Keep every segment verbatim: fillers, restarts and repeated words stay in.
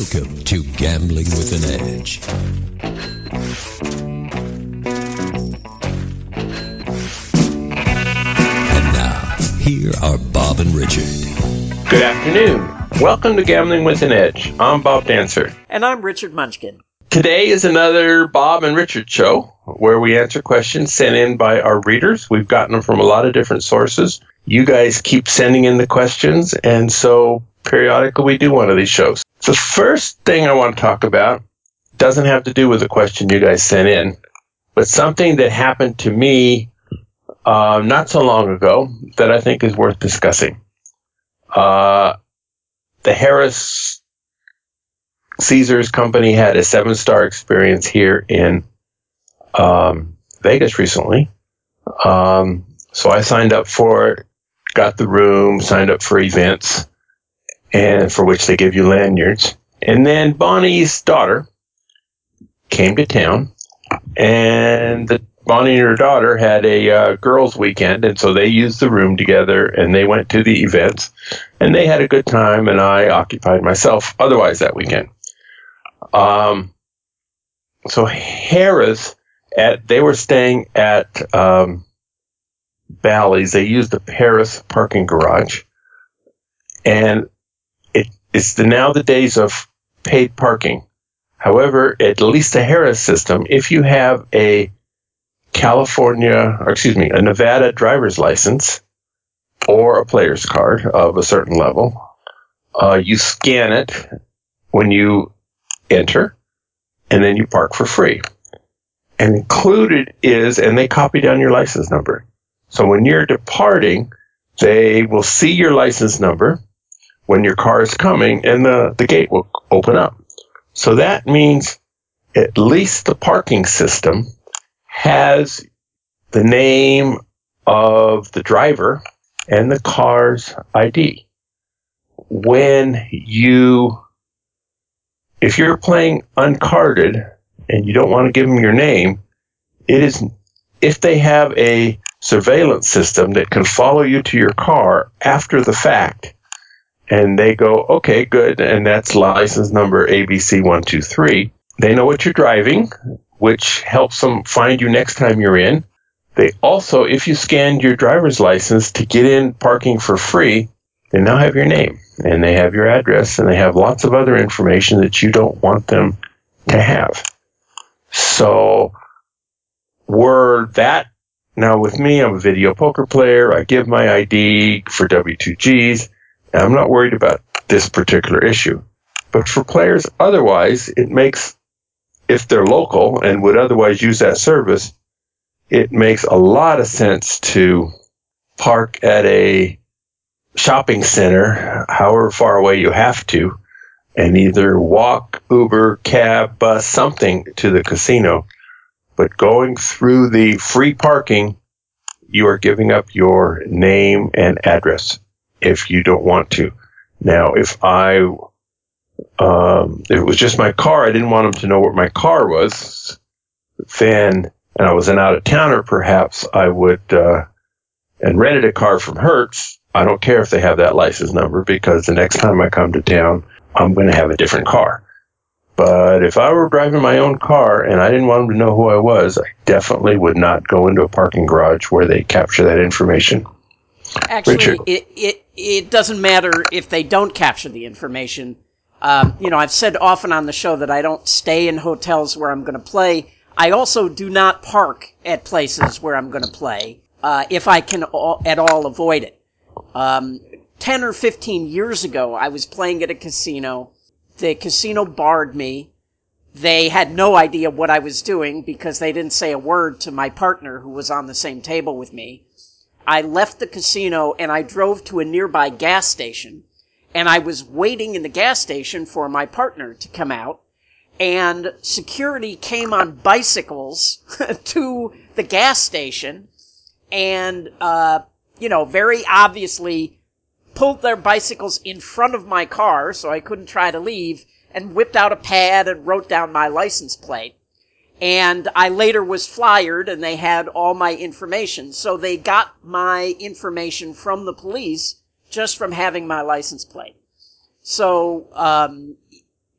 Welcome to Gambling with an Edge. And now, here are Bob and Richard. Good afternoon. Welcome to Gambling with an Edge. I'm Bob Dancer. And I'm Richard Munchkin. Today is another Bob and Richard show where we answer questions sent in by our readers. We've gotten them from a lot of different sources. You guys keep sending in the questions, and so periodically we do one of these shows. The first thing I want to talk about doesn't have to do with the question you guys sent in, but something that happened to me uh, not so long ago that I think is worth discussing. Uh, the Harris Caesars company had a seven-star experience here in um, Vegas recently. Um, so I signed up for it, got the room, signed up for events, and for which they give you lanyards. And then Bonnie's daughter came to town, and the, Bonnie and her daughter had a uh, girls' weekend, and so they used the room together, and they went to the events, and they had a good time, and I occupied myself otherwise that weekend. Um, so Harris, at they were staying at um, Bally's. They used the Paris parking garage, and it, it's the, now the days of paid parking. However, at least the Harris system, if you have a California, or excuse me, a Nevada driver's license or a player's card of a certain level, uh, you scan it when you enter, and then you park for free. And included is, and they copy down your license number. So when you're departing, they will see your license number when your car is coming, and the, the gate will open up. So that means at least the parking system has the name of the driver and the car's I D. When you, if you're playing uncarded and you don't want to give them your name, it is, if they have a surveillance system that can follow you to your car after the fact, and they go, okay, good, and that's license number A B C one two three. They know what you're driving, which helps them find you next time you're in. They also, if you scanned your driver's license to get in parking for free, they now have your name, and they have your address, and they have lots of other information that you don't want them to have. So, were that, now with me, I'm a video poker player, I give my I D for W two Gs, and I'm not worried about this particular issue. But for players otherwise, it makes, if they're local and would otherwise use that service, it makes a lot of sense to park at a shopping center, however far away you have to, and either walk, Uber, cab, bus, something to the casino. But going through the free parking, you are giving up your name and address if you don't want to. Now, if I, um, if it was just my car, I didn't want them to know what my car was, then, and I was an out-of-towner, perhaps I would, uh, and rented a car from Hertz. I don't care if they have that license number, because the next time I come to town, I'm going to have a different car. But if I were driving my own car and I didn't want them to know who I was, I definitely would not go into a parking garage where they capture that information. Actually, it, it it doesn't matter if they don't capture the information. Um, you know, I've said often on the show that I don't stay in hotels where I'm going to play. I also do not park at places where I'm going to play, uh, if I can all, at all avoid it. Um, ten or fifteen years ago, I was playing at a casino. The casino barred me. They had no idea what I was doing because they didn't say a word to my partner who was on the same table with me. I left the casino and I drove to a nearby gas station, and I was waiting in the gas station for my partner to come out, and security came on bicycles to the gas station and, uh, you know, very obviously pulled their bicycles in front of my car so I couldn't try to leave, and whipped out a pad and wrote down my license plate. And I later was flyered, and they had all my information. So they got my information from the police just from having my license plate. So, um,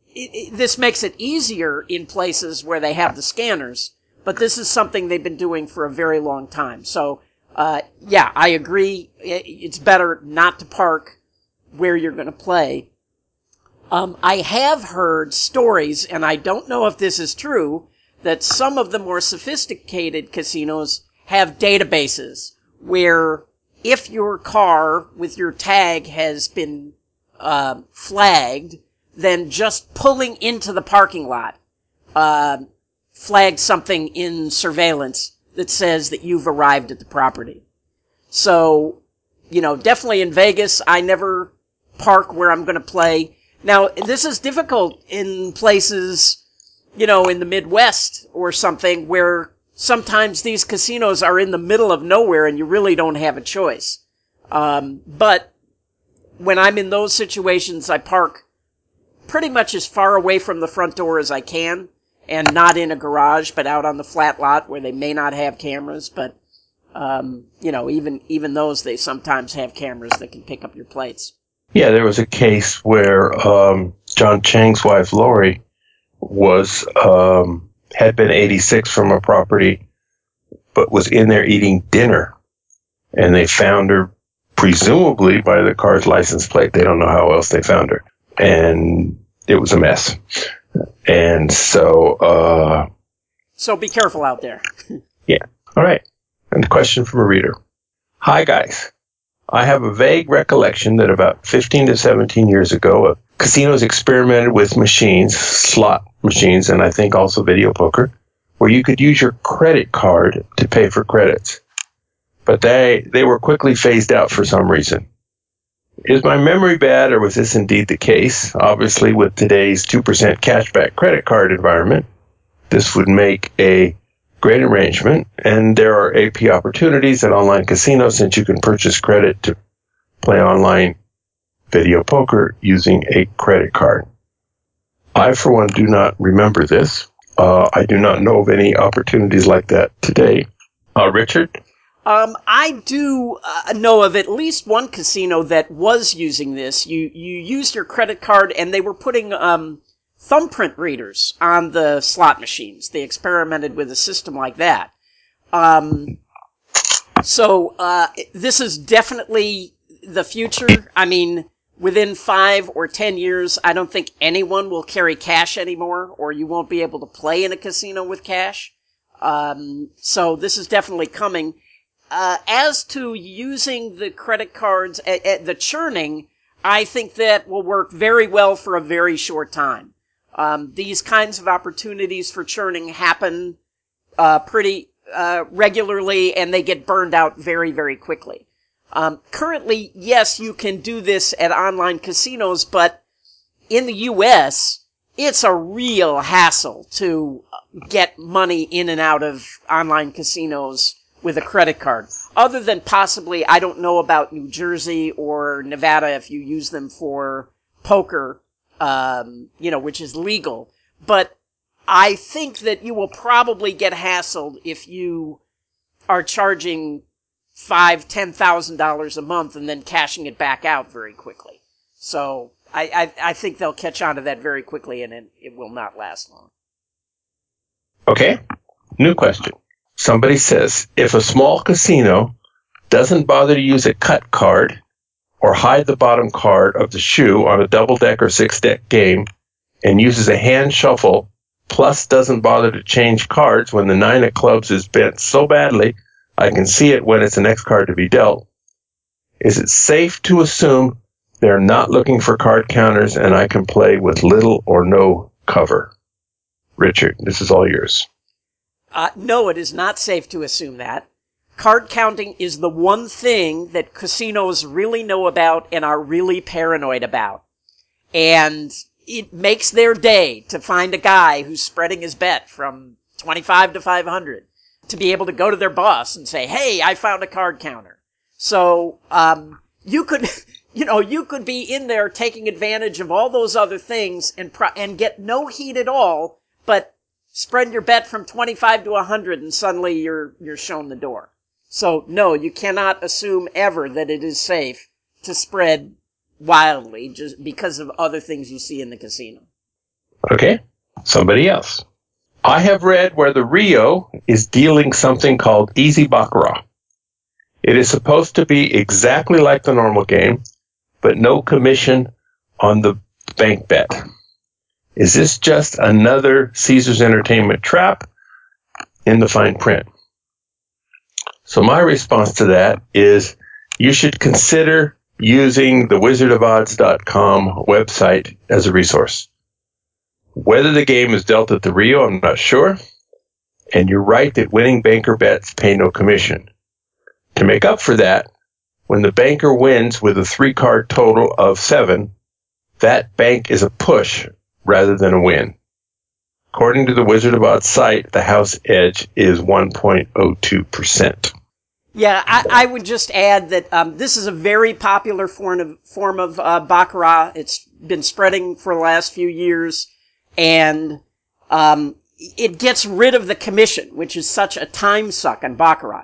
it, it, this makes it easier in places where they have the scanners, but this is something they've been doing for a very long time. So, uh, yeah, I agree. It's better not to park where you're going to play. Um, I have heard stories, and I don't know if this is true, that some of the more sophisticated casinos have databases where if your car with your tag has been uh, flagged, then just pulling into the parking lot uh, flags something in surveillance that says that you've arrived at the property. So, you know, definitely in Vegas, I never park where I'm going to play. Now, this is difficult in places, you know, in the Midwest or something where sometimes these casinos are in the middle of nowhere and you really don't have a choice. Um, but when I'm in those situations, I park pretty much as far away from the front door as I can, and not in a garage, but out on the flat lot where they may not have cameras. But, um, you know, even, even those, they sometimes have cameras that can pick up your plates. Yeah, there was a case where um, John Chang's wife, Lori, was um, had been eighty-six from a property, but was in there eating dinner. And they found her, presumably by the car's license plate. They don't know how else they found her. And it was a mess. And so... Uh, so be careful out there. Yeah. All right. And a question from a reader. Hi, guys. I have a vague recollection that about fifteen to seventeen years ago, uh, casinos experimented with machines, slot machines, and I think also video poker, where you could use your credit card to pay for credits. But they, they were quickly phased out for some reason. Is my memory bad, or was this indeed the case? Obviously, with today's two percent cashback credit card environment, this would make a great arrangement, and there are A P opportunities at online casinos since you can purchase credit to play online video poker using a credit card. I, for one, do not remember this. Uh, I do not know of any opportunities like that today. Uh, Richard? Um, I do uh, know of at least one casino that was using this. You you used your credit card, and they were putting um, thumbprint readers on the slot machines. They experimented with a system like that. Um, so uh, this is definitely the future. I mean, within five or ten years, I don't think anyone will carry cash anymore, or you won't be able to play in a casino with cash. Um, so this is definitely coming. Uh, as to using the credit cards, at, at the churning, I think that will work very well for a very short time. Um, these kinds of opportunities for churning happen uh, pretty uh, regularly, and they get burned out very, very quickly. Um, currently, yes, you can do this at online casinos, but in the U S, it's a real hassle to get money in and out of online casinos with a credit card. Other than possibly, I don't know about New Jersey or Nevada if you use them for poker, um, you know, which is legal. But I think that you will probably get hassled if you are charging five, ten thousand dollars a month and then cashing it back out very quickly. So I, I, I think they'll catch on to that very quickly, and it, it will not last long. Okay. New question. Somebody says, if a small casino doesn't bother to use a cut card or hide the bottom card of the shoe on a double-deck or six-deck game and uses a hand shuffle, plus doesn't bother to change cards when the nine of clubs is bent so badly I can see it when it's the next card to be dealt, is it safe to assume they're not looking for card counters and I can play with little or no cover? Richard, this is all yours. Uh, no, it is not safe to assume that. Card counting is the one thing that casinos really know about and are really paranoid about. And it makes their day to find a guy who's spreading his bet from twenty-five to five hundred to be able to go to their boss and say, hey, I found a card counter. So, um, you could, you know, you could be in there taking advantage of all those other things and pro- and get no heat at all, but spread your bet from twenty-five to one hundred and suddenly you're you're shown the door. So, no, you cannot assume ever that it is safe to spread wildly just because of other things you see in the casino. Okay, somebody else. I have read where the Rio is dealing something called Easy Baccarat. It is supposed to be exactly like the normal game, but no commission on the bank bet. Is this just another Caesars Entertainment trap in the fine print? So my response to that is you should consider using the wizard of odds dot com website as a resource. Whether the game is dealt at the Rio, I'm not sure. And you're right that winning banker bets pay no commission. To make up for that, when the banker wins with a three-card total of seven, that bank is a push rather than a win. According to the Wizard of Odds site, the house edge is one point oh two percent. Yeah, I, I would just add that um, this is a very popular form of, form of uh, Baccarat. It's been spreading for the last few years, and um, it gets rid of the commission, which is such a time suck on Baccarat.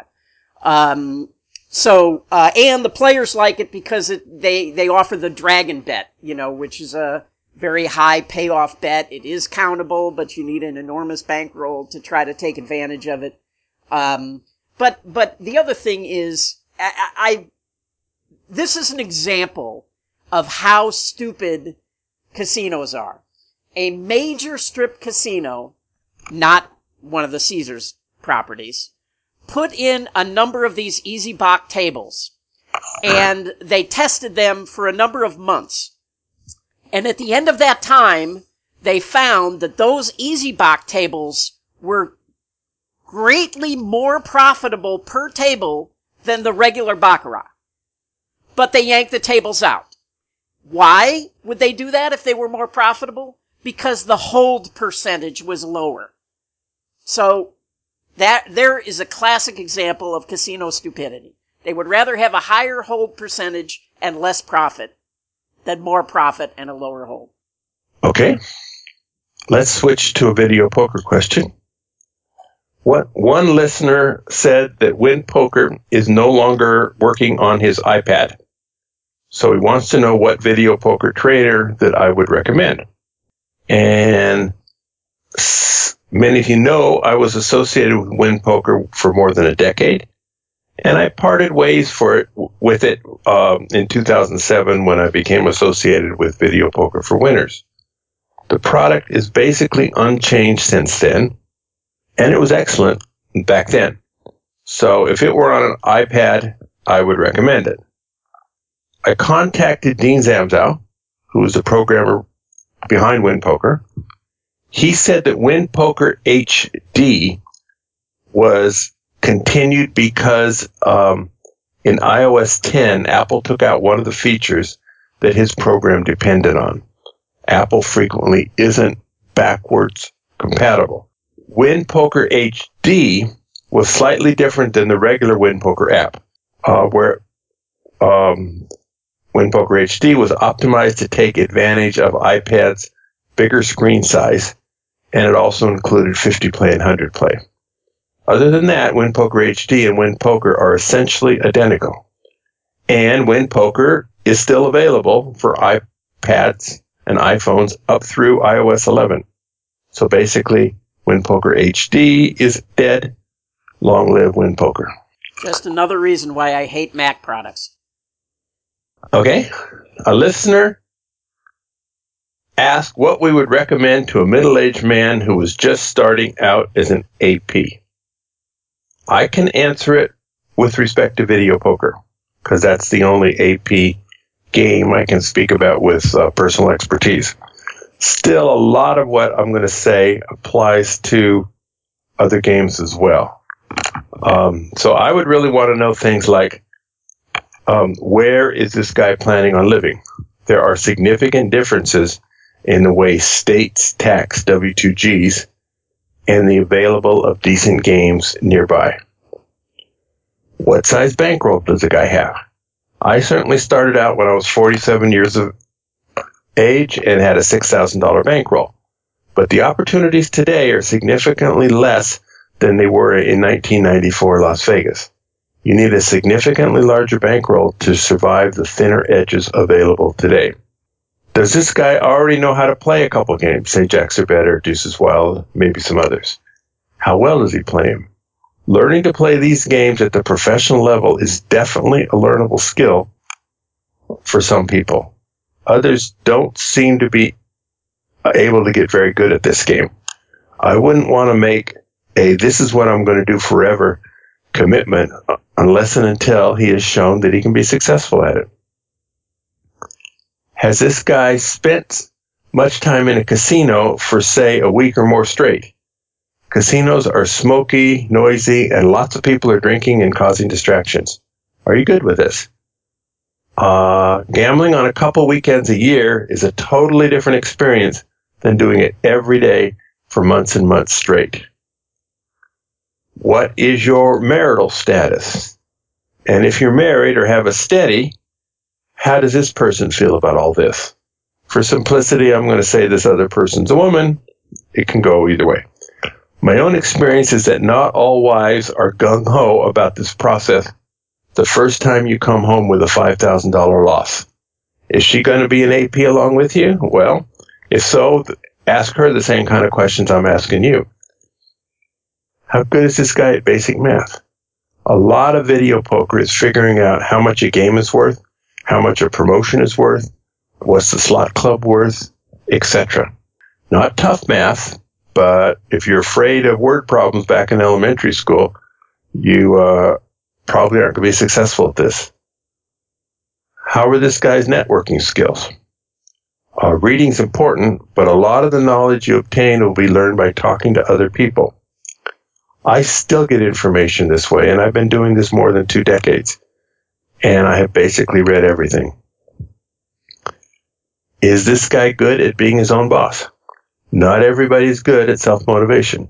Um, so, uh, and the players like it because it, they, they offer the dragon bet, you know, which is a very high payoff bet. It is countable, but you need an enormous bankroll to try to take advantage of it. Um, but, but the other thing is, I, I, this is an example of how stupid casinos are. A major strip casino, not one of the Caesars properties, put in a number of these Easy Bach tables, and they tested them for a number of months. And at the end of that time, they found that those Easy Bach tables were greatly more profitable per table than the regular Baccarat. But they yanked the tables out. Why would they do that if they were more profitable? Because the hold percentage was lower. So, that there is a classic example of casino stupidity. They would rather have a higher hold percentage and less profit than more profit and a lower hold. Okay. Let's switch to a video poker question. What one listener said that Win Poker is no longer working on his iPad. So he wants to know what video poker trader that I would recommend. And many of you know I was associated with Win Poker for more than a decade, and I parted ways for it with it um, in two thousand seven when I became associated with Video Poker for Winners. The product is basically unchanged since then, and it was excellent back then. So if it were on an iPad, I would recommend it. I contacted Dean Zamzow, who is the programmer behind Win Poker. He said that Win Poker H D was continued because um, in i O S ten, Apple took out one of the features that his program depended on. Apple frequently isn't backwards compatible. Win Poker H D was slightly different than the regular Win Poker app, uh, where um, Win Poker H D was optimized to take advantage of iPad's bigger screen size, and it also included fifty play and one hundred play. Other than that, Win Poker H D and Win Poker are essentially identical. And Win Poker is still available for iPads and iPhones up through i O S eleven. So basically, Win Poker H D is dead. Long live Win Poker. Just another reason why I hate Mac products. Okay. A listener asked what we would recommend to a middle-aged man who was just starting out as an A P. I can answer it with respect to video poker, because that's the only A P game I can speak about with uh, personal expertise. Still, a lot of what I'm going to say applies to other games as well. Um, so I would really want to know things like, um, where is this guy planning on living? There are significant differences in the way states tax W two Gs and the available of decent games nearby. What size bankroll does the guy have? I certainly started out when I was forty-seven years of age and had a six thousand dollars bankroll. But the opportunities today are significantly less than they were in nineteen ninety-four Las Vegas. You need a significantly larger bankroll to survive the thinner edges available today. Does this guy already know how to play a couple games, say Jacks Are Better, Deuces Wild, maybe some others? How well does he play them? Learning to play these games at the professional level is definitely a learnable skill for some people. Others don't seem to be able to get very good at this game. I wouldn't want to make a this is what I'm going to do forever commitment unless and until he has shown that he can be successful at it. Has this guy spent much time in a casino for, say, a week or more straight? Casinos are smoky, noisy, and lots of people are drinking and causing distractions. Are you good with this? Uh, gambling on a couple weekends a year is a totally different experience than doing it every day for months and months straight. What is your marital status? And if you're married or have a steady, how does this person feel about all this? For simplicity, I'm going to say this other person's a woman. It can go either way. My own experience is that not all wives are gung-ho about this process the first time you come home with a five thousand dollars loss. Is she going to be an A P along with you? Well, if so, ask her the same kind of questions I'm asking you. How good is this guy at basic math? A lot of video poker is figuring out how much a game is worth, how much a promotion is worth, what's the slot club worth, et cetera. Not tough math, but if you're afraid of word problems back in elementary school, you uh, probably aren't going to be successful at this. How are this guy's networking skills? Uh, reading's important, but a lot of the knowledge you obtain will be learned by talking to other people. I still get information this way, and I've been doing this more than two decades, and I have basically read everything. Is this guy good at being his own boss? Not everybody's good at self-motivation.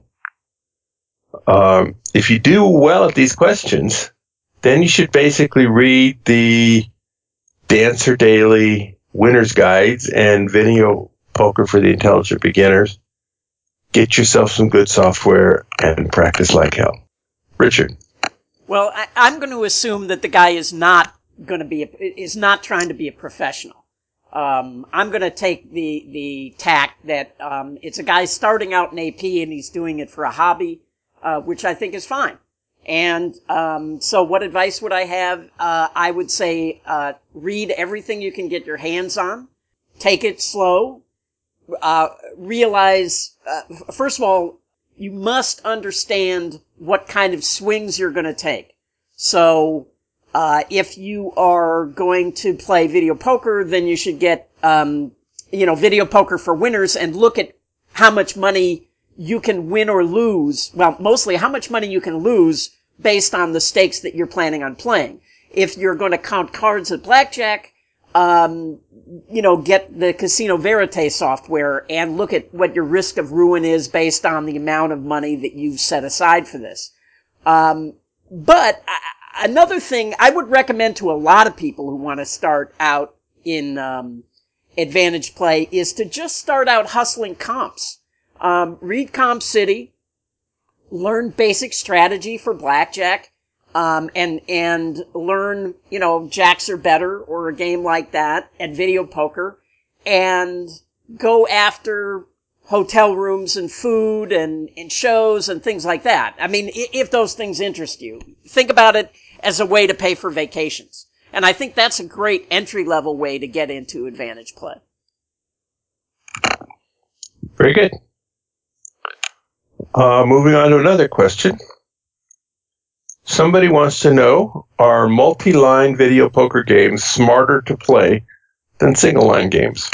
Um, if you do well at these questions, then you should basically read the Dancer Daily Winner's Guides and Video Poker for the Intelligent Beginners. Get yourself some good software and practice like hell. Richard. Well, I, I'm going to assume that the guy is not going to be a, is not trying to be a professional. Um, I'm going to take the the tack that um, it's a guy starting out in A P and he's doing it for a hobby, uh, which I think is fine. And um, so, what advice would I have? Uh, I would say uh, read everything you can get your hands on. Take it slow. Uh, realize, uh, first of all, you must understand what kind of swings you're going to take. So, uh, if you are going to play video poker, then you should get, um, you know, video poker for winners and look at how much money you can win or lose. Well, mostly how much money you can lose based on the stakes that you're planning on playing. If you're going to count cards at blackjack, um, you know, get the Casino Verite software and look at what your risk of ruin is based on the amount of money that you've set aside for this. Um, but uh, another thing I would recommend to a lot of people who want to start out in um, Advantage Play is to just start out hustling comps. Um, read Comp City, learn basic strategy for blackjack, um, and, and learn, you know, Jacks Are Better or a game like that at video poker, and go after hotel rooms and food and, and shows and things like that. I mean, if those things interest you, think about it as a way to pay for vacations. And I think that's a great entry-level way to get into Advantage Play. Very good. Uh, moving on to another question. Somebody wants to know, are multi-line video poker games smarter to play than single-line games?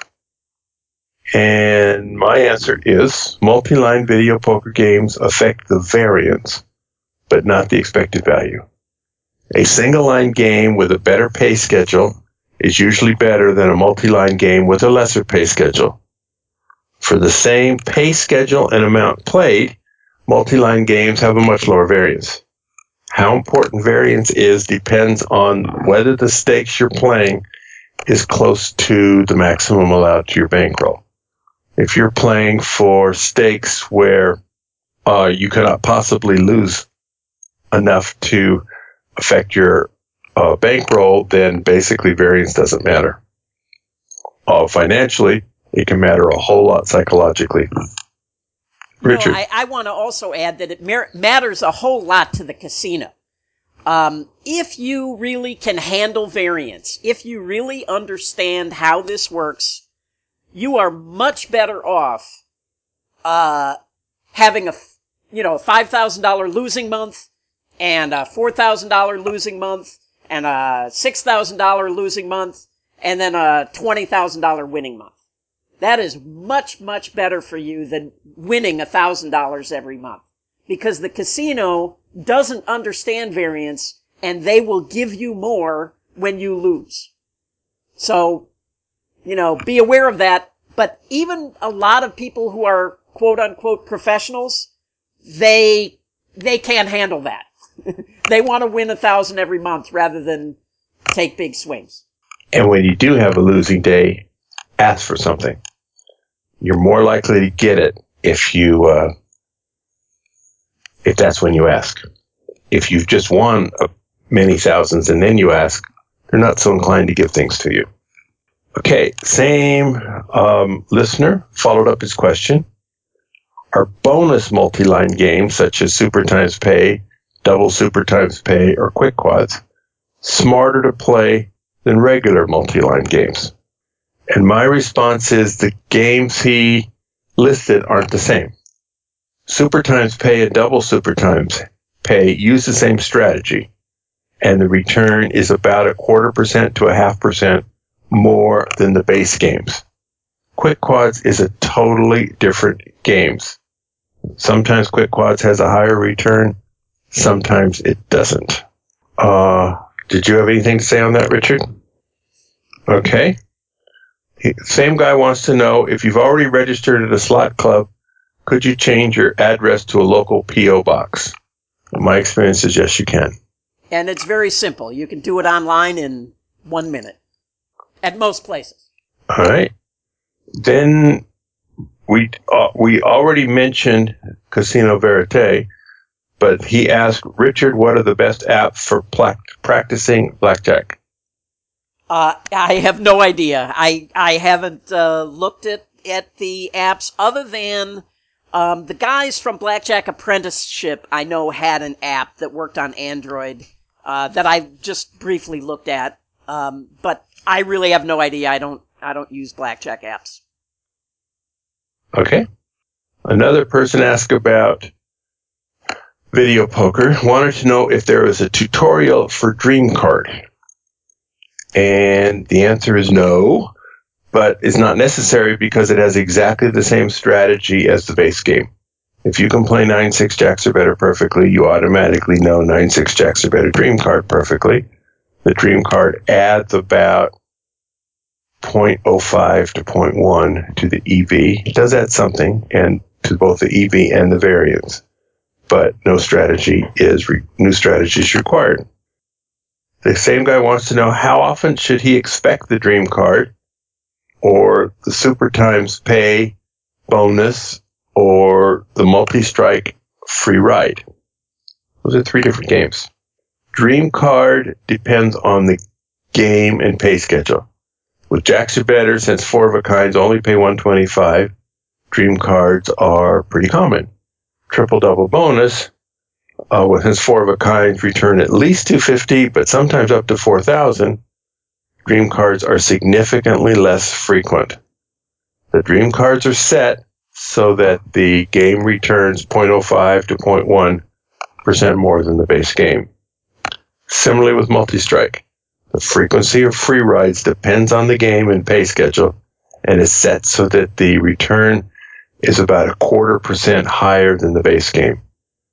And my answer is, multi-line video poker games affect the variance, but not the expected value. A single-line game with a better pay schedule is usually better than a multi-line game with a lesser pay schedule. For the same pay schedule and amount played, multi-line games have a much lower variance. How important variance is depends on whether the stakes you're playing is close to the maximum allowed to your bankroll. If you're playing for stakes where uh, you cannot possibly lose enough to affect your uh, bankroll, then basically variance doesn't matter. uh, financially, it can matter a whole lot psychologically. Richard. No, I, I want to also add that it mer- matters a whole lot to the casino. Um, if you really can handle variance, if you really understand how this works, you are much better off uh, having a, you know, a five thousand dollars losing month and a four thousand dollars losing month and a six thousand dollars losing month and then a twenty thousand dollars winning month. That is much, much better for you than winning one thousand dollars every month. Because the casino doesn't understand variance, and they will give you more when you lose. So, you know, be aware of that. But even a lot of people who are quote-unquote professionals, they they can't handle that. They want to win one thousand dollars every month rather than take big swings. And when you do have a losing day, ask for something. You're more likely to get it if you, uh, if that's when you ask. If you've just won uh, many thousands and then you ask, they're not so inclined to give things to you. Okay, same um, listener followed up his question. Are bonus multi-line games such as Super Times Pay, Double Super Times Pay, or Quick Quads smarter to play than regular multi-line games? And my response is the games he listed aren't the same. Super Times Pay and Double Super Times Pay use the same strategy, and the return is about a quarter percent to a half percent more than the base games. Quick Quads is a totally different games. Sometimes Quick Quads has a higher return, sometimes it doesn't. Uh, did you have anything to say on that, Richard? Okay. Same guy wants to know, if you've already registered at a slot club, could you change your address to a local P O box? My experience is yes, you can. And it's very simple. You can do it online in one minute. At most places. All right. Then we uh, we already mentioned Casino Verite, but he asked, Richard, what are the best apps for pla- practicing blackjack? Uh, I have no idea. I I haven't uh, looked at, at the apps other than um, the guys from Blackjack Apprenticeship I know had an app that worked on Android uh, that I just briefly looked at. Um, but I really have no idea. I don't I don't use blackjack apps. Okay. Another person asked about video poker, wanted to know if there was a tutorial for Dream Card. And the answer is no, but it's not necessary because it has exactly the same strategy as the base game. If you can play nine six jacks or better perfectly, you automatically know nine six jacks or better Dream Card perfectly. The Dream Card adds about zero point zero five to zero point one to the E V. It does add something, and to both the E V and the variance, but no strategy is re- new strategy is required. The same guy wants to know, how often should he expect the Dream Card or the Super Times Pay bonus or the Multi-Strike free ride? Those are three different games. Dream Card depends on the game and pay schedule. With Jacks or Better, since four of a kinds only pay one twenty-five, Dream Cards are pretty common. Triple Double Bonus, uh, with since four of a kinds return at least two fifty, but sometimes up to four thousand. Dream Cards are significantly less frequent. The Dream Cards are set so that the game returns zero point zero five to zero point one percent more than the base game. Similarly with Multi-Strike, the frequency of free rides depends on the game and pay schedule and is set so that the return is about a quarter percent higher than the base game.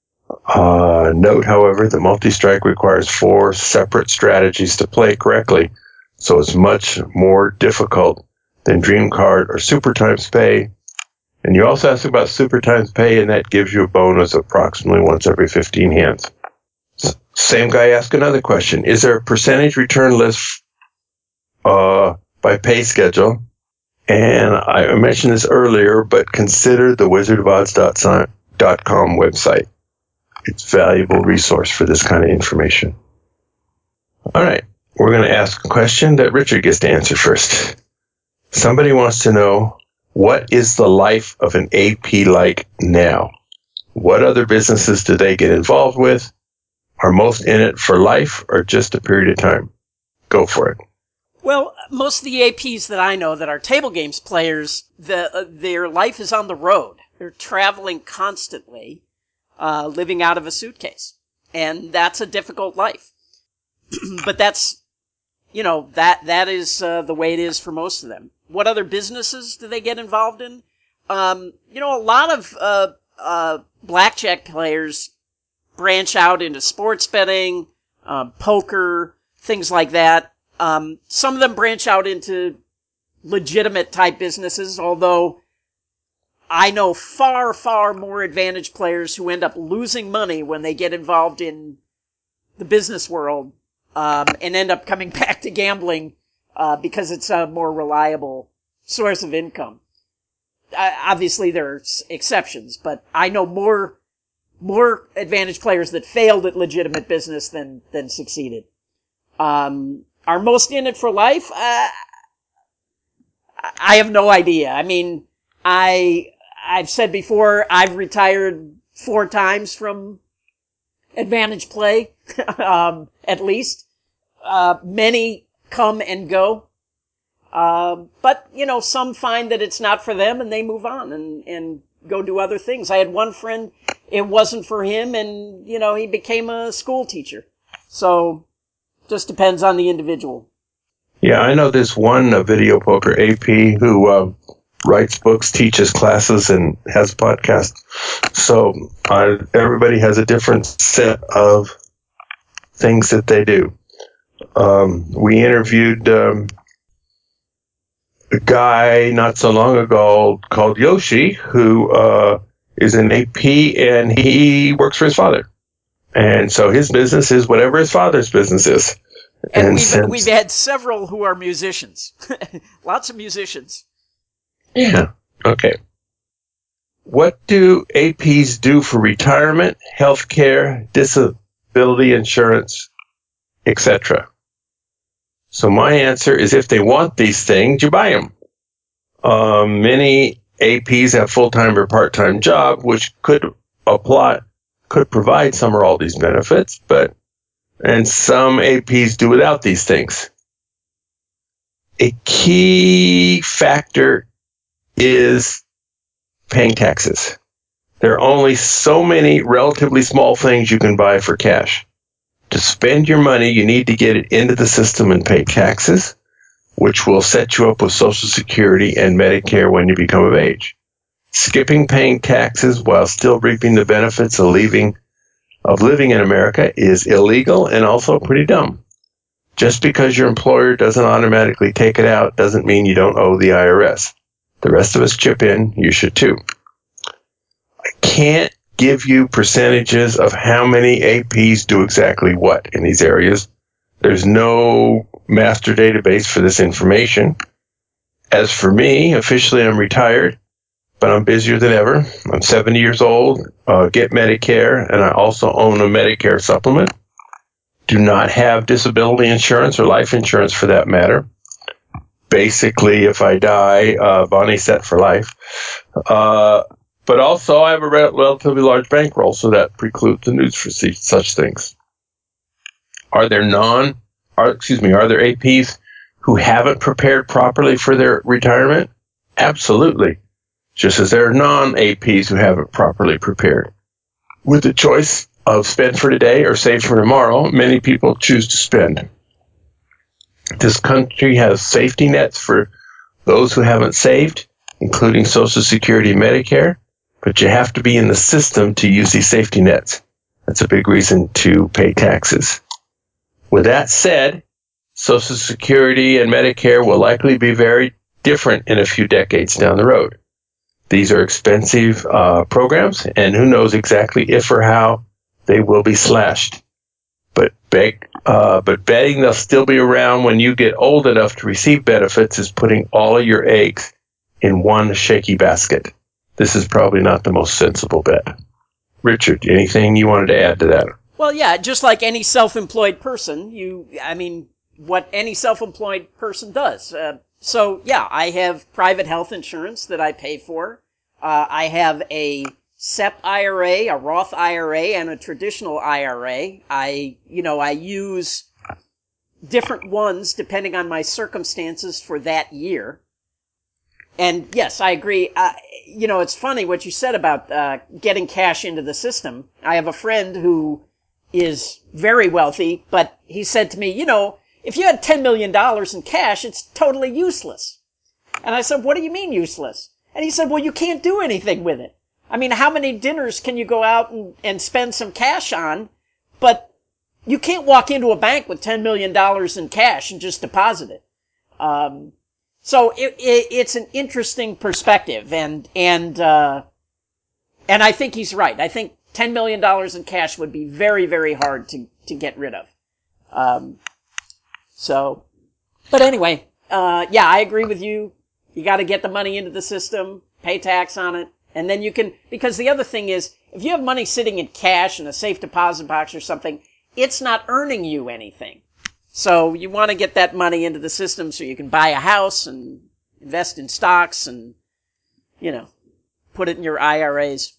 Uh, note, however, that Multi-Strike requires four separate strategies to play correctly, so it's much more difficult than Dream Card or Super Times Pay. And you also asked about Super Times Pay, and that gives you a bonus approximately once every fifteen hands. Same guy asked another question. Is there a percentage return list uh, by pay schedule? And I mentioned this earlier, but consider the wizard of odds dot com website. It's a valuable resource for this kind of information. All right. We're going to ask a question that Richard gets to answer first. Somebody wants to know, what is the life of an A P like now? What other businesses do they get involved with? Are most in it for life or just a period of time? Go for it. Well, most of the A Ps that I know that are table games players, the, uh, their life is on the road. They're traveling constantly, uh, living out of a suitcase. And that's a difficult life. But that's, you know, that that is uh, the way it is for most of them. What other businesses do they get involved in? Um, you know, a lot of uh, uh, blackjack players branch out into sports betting, um, poker, things like that. Um, some of them branch out into legitimate type businesses, although I know far, far more advantage players who end up losing money when they get involved in the business world, um, and end up coming back to gambling uh, because it's a more reliable source of income. Uh, obviously, there are exceptions, but I know more more advantage players that failed at legitimate business than than succeeded. Um, are most in it for life? Uh, I have no idea. I mean, I I've said before, I've retired four times from advantage play, um, at least. Uh, many come and go. Uh, but, you know, some find that it's not for them and they move on and, and go do other things. I had one friend, it wasn't for him, and, you know, he became a school teacher. So, just depends on the individual. Yeah, I know this one uh, video poker A P who uh, writes books, teaches classes, and has a podcast. So uh, everybody has a different set of things that they do. Um, we interviewed um, a guy not so long ago called Yoshi, who uh, is an A P, and he works for his father. And so his business is whatever his father's business is. And, and we've since, we've had several who are musicians. Lots of musicians. Yeah. Okay. What do A Ps do for retirement, health care, disability insurance, et cetera? So my answer is, if they want these things, you buy them. Um, many A Ps have full-time or part-time job, which could apply, could provide some or all these benefits, but and some A Ps do without these things. A key factor is paying taxes. There are only so many relatively small things you can buy for cash. To spend your money, you need to get it into the system and pay taxes, which will set you up with Social Security and Medicare when you become of age. Skipping paying taxes while still reaping the benefits of living, of living in America is illegal and also pretty dumb. Just because your employer doesn't automatically take it out doesn't mean you don't owe the I R S. The rest of us chip in, you should too. I can't give you percentages of how many A Ps do exactly what in these areas. There's no master database for this information. As for me, officially I'm retired, but I'm busier than ever. I'm seventy years old, uh, get Medicare, and I also own a Medicare supplement. Do not have disability insurance or life insurance for that matter. Basically, if I die, uh, Bonnie's set for life. Uh, but also, I have a re- relatively large bankroll, so that precludes the news for such things. Are there non, are, excuse me, are there A Ps who haven't prepared properly for their retirement? Absolutely. Just as there are non-A Ps who haven't properly prepared. With the choice of spend for today or save for tomorrow, many people choose to spend. This country has safety nets for those who haven't saved, including Social Security and Medicare, but you have to be in the system to use these safety nets. That's a big reason to pay taxes. With that said, Social Security and Medicare will likely be very different in a few decades down the road. These are expensive uh, programs, and who knows exactly if or how they will be slashed. But, beg, uh, but betting they'll still be around when you get old enough to receive benefits is putting all of your eggs in one shaky basket. This is probably not the most sensible bet. Richard, anything you wanted to add to that? Well, yeah, just like any self-employed person, you, I mean, what any self-employed person does. Uh, so yeah, I have private health insurance that I pay for. Uh, I have a S E P I R A, a Roth I R A, and a traditional I R A. I, you know, I use different ones depending on my circumstances for that year. And yes, I agree. Uh, you know, it's funny what you said about uh, getting cash into the system. I have a friend who is very wealthy, but he said to me, you know, if you had ten million dollars in cash, it's totally useless. And I said, what do you mean useless? And he said, well, you can't do anything with it. I mean, how many dinners can you go out and, and spend some cash on? But you can't walk into a bank with ten million dollars in cash and just deposit it. Um, so it, it, it's an interesting perspective, and and uh, and I think he's right. I think ten million dollars in cash would be very, very hard to, to get rid of. Um, so, but anyway, uh, yeah, I agree with you. You got to get the money into the system, pay tax on it, and then you can, because the other thing is, if you have money sitting in cash in a safe deposit box or something, it's not earning you anything. So you want to get that money into the system so you can buy a house and invest in stocks and, you know, put it in your I R As.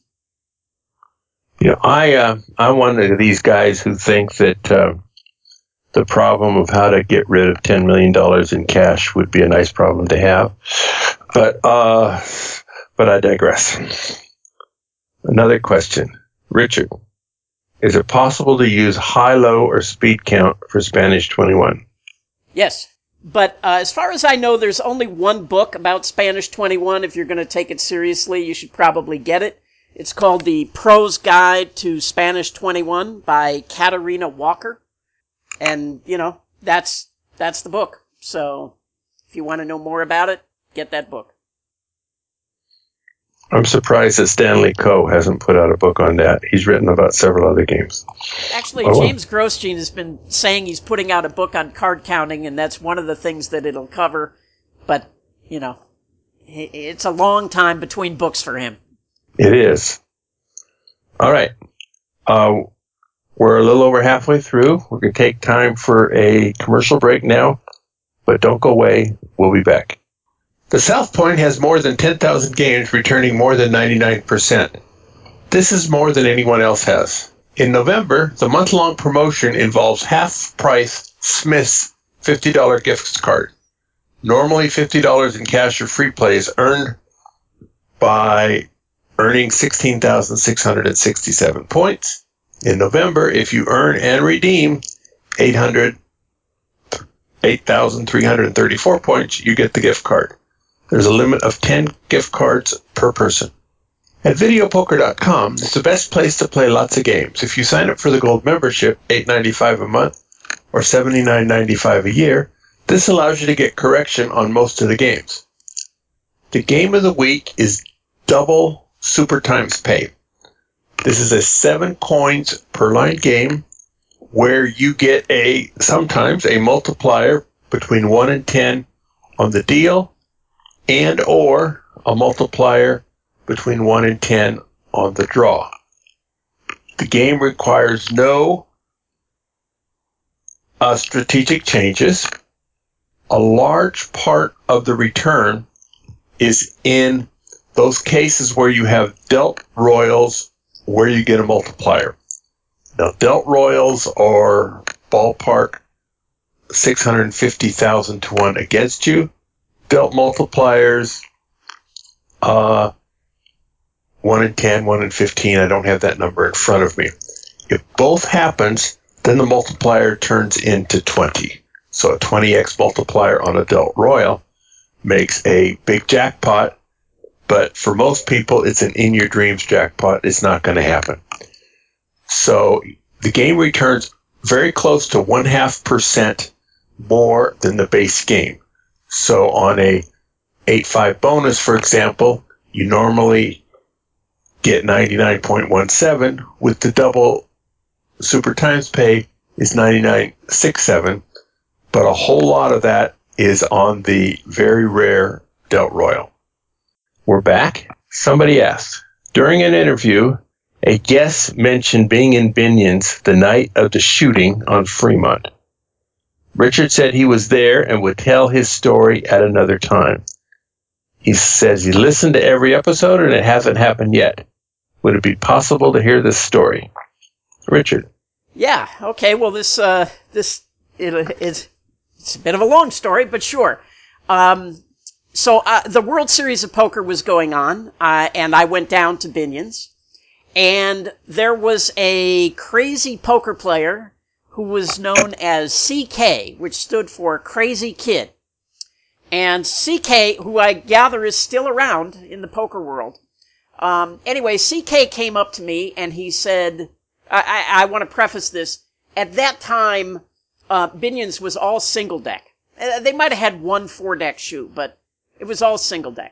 You know, I, uh, I'm one of these guys who think that uh, the problem of how to get rid of ten million dollars in cash would be a nice problem to have. But, uh, but I digress. Another question. Richard, is it possible to use high, low, or speed count for Spanish twenty-one? Yes. But uh, as far as I know, there's only one book about Spanish twenty-one. If you're going to take it seriously, you should probably get it. It's called The Pro's Guide to Spanish twenty-one by Katarina Walker. And, you know, that's that's the book. So if you want to know more about it, get that book. I'm surprised that Stanley Coe hasn't put out a book on that. He's written about several other games. Actually, oh. James Grosjean has been saying he's putting out a book on card counting, and that's one of the things that it'll cover. But, you know, it's a long time between books for him. It is. All right. Uh, we're a little over halfway through. We're going to take time for a commercial break now, but don't go away. We'll be back. The South Point has more than ten thousand games, returning more than ninety-nine percent. This is more than anyone else has. In November, the month-long promotion involves half-price Smith's fifty dollars gift card. Normally fifty dollars in cash or free plays earned by earning sixteen thousand six hundred sixty-seven points. In November, if you earn and redeem eight thousand three hundred thirty-four points, you get the gift card. There's a limit of ten gift cards per person. At video poker dot com, it's the best place to play lots of games. If you sign up for the gold membership, eight dollars and ninety-five cents a month or seventy-nine dollars and ninety-five cents a year, this allows you to get correction on most of the games. The game of the week is Double Super Times Pay. This is a seven coins per line game where you get a sometimes a multiplier between one and ten on the deal, and or a multiplier between one and ten on the draw. The game requires no uh, strategic changes. A large part of the return is in those cases where you have dealt royals where you get a multiplier. Now, dealt royals are ballpark six hundred fifty thousand to one against you. Dealt multipliers, uh, one in ten, one in fifteen. I don't have that number in front of me. If both happens, then the multiplier turns into twenty. So a twenty x multiplier on a dealt royal makes a big jackpot, but for most people, it's an in your dreams jackpot. It's not going to happen. So the game returns very close to one half percent more than the base game. So on a eight five bonus, for example, you normally get ninety-nine point one seven. With the double super times pay is ninety-nine point six seven, but a whole lot of that is on the very rare Dealt Royal. We're back. Somebody asked, during an interview, a guest mentioned being in Binion's the night of the shooting on Fremont. Richard said he was there and would tell his story at another time. He says he listened to every episode and it hasn't happened yet. Would it be possible to hear this story? Richard. Yeah, okay, well, this, uh, this, it, it's, it's a bit of a long story, but sure. Um, so, uh, the World Series of Poker was going on, uh, and I went down to Binion's, and there was a crazy poker player who was known as C K, which stood for Crazy Kid. And C K, who I gather is still around in the poker world. Um, anyway, C K came up to me and he said, I, I, I want to preface this. At that time, uh, Binion's was all single deck. Uh, they might have had one four deck shoe, but it was all single deck.